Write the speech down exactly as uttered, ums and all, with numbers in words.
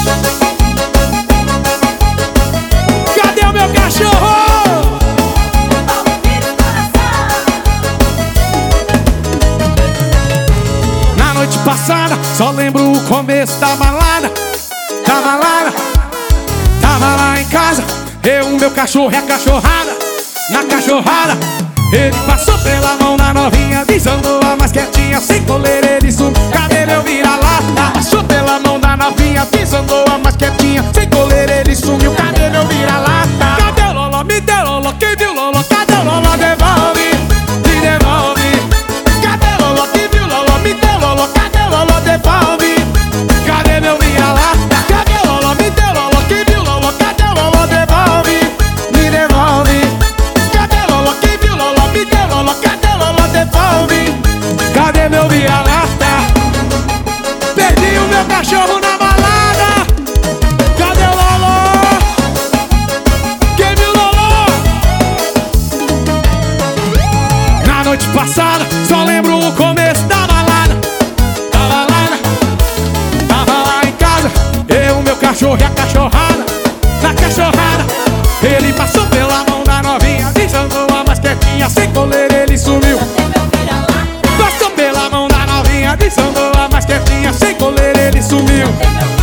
Cadê o meu cachorro? Na noite passada, só lembro o começo da balada. Da balada. Tava lá em casa, eu, o meu cachorro e a cachorrada. Na cachorrada, ele passou pela mão na novinha, desandou a mais quietinha, sem coleira ele sumiu. Cadê meu vira-lata? Passou pela mão da novinha, desandou a mais quietinha, sem coleira ele sumiu. Cadê meu vira-lata? Cadê o loló? Me deu loló, quem viu loló? Cadê o loló? Devolve, me devolve. Cadê o loló? Quem viu loló? Me deu loló, cadê o loló? Devolve. Cadê meu vira-lata? Cadê o loló? Me deu loló, quem viu loló? Cadê o loló? Devolve, me devolve. Cadê o loló? Quem viu loló? Me deu loló, cadê o loló? Devolve. Cadê meu vira-lata? Perdi o meu cachorro na balada. Cadê o loló? Quem viu loló? Na noite passada, só lembro o começo da balada. Da balada. Tava lá em casa, eu, o meu cachorro e a cachorrada. Na cachorrada, ele passou pela mão da novinha, desandou a mais quietinha, sem coleira ele sumiu. Passou pela mão da novinha, desandou a mais quietinha, sem coleira ele sumiu.